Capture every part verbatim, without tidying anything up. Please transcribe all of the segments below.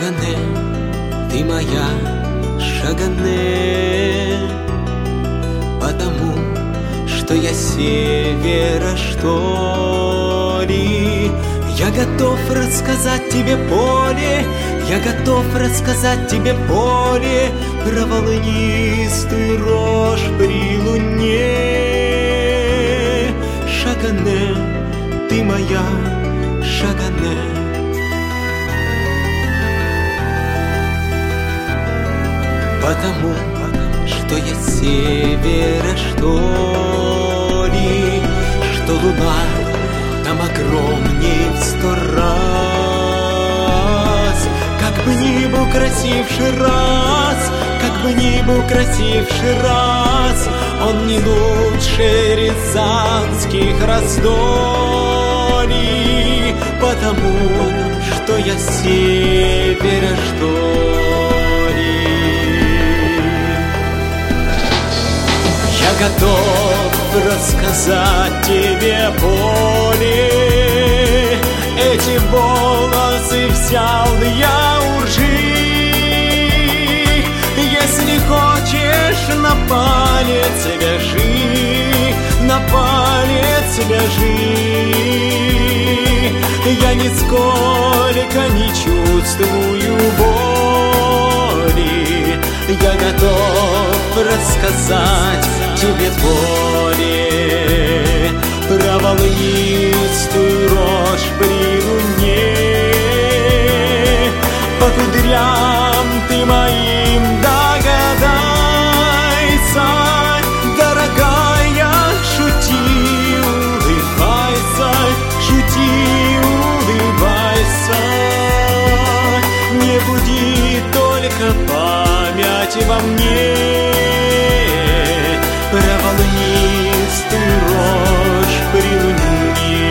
Шагане, ты моя, Шагане, потому что я севера, что ли. Я готов рассказать тебе, поле, я готов рассказать тебе, поле, про волнистую рожь при луне. Шагане, ты моя, Шагане. Потому, что я севера, что ли, что луна там огромней в сто раз. Как бы ни был красивший раз, как бы ни был красивший раз, он не лучше рязанских раздолий. Потому, что я севера, что ли. Я готов рассказать тебе, поле, эти волосы взял я у ржи. Если хочешь, на палец вяжи, на палец вяжи. Я нисколько не чувствую боли. Я готов рассказать тебе, поле, про волнистую рожь при луне. По кудрям ты моим догадайся, дорогая, шути, улыбайся, шути, улыбайся. Не буди только память во мне про волнистую рожь при луне.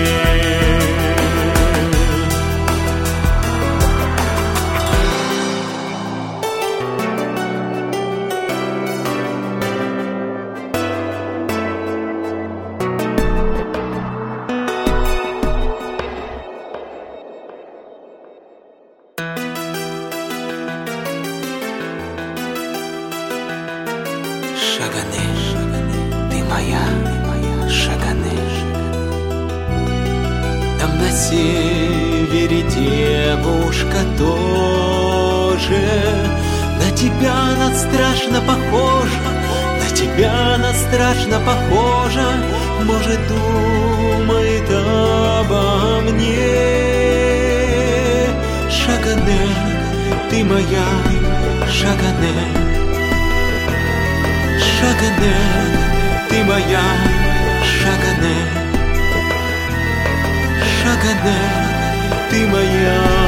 Шагане, ты моя, Шагане. Там на севере девушка тоже, на тебя она страшно похожа, на тебя она страшно похожа. Может, думает обо мне. Шагане, ты моя, Шагане. Шагане, ты моя, Шагане. Шагане, ты моя.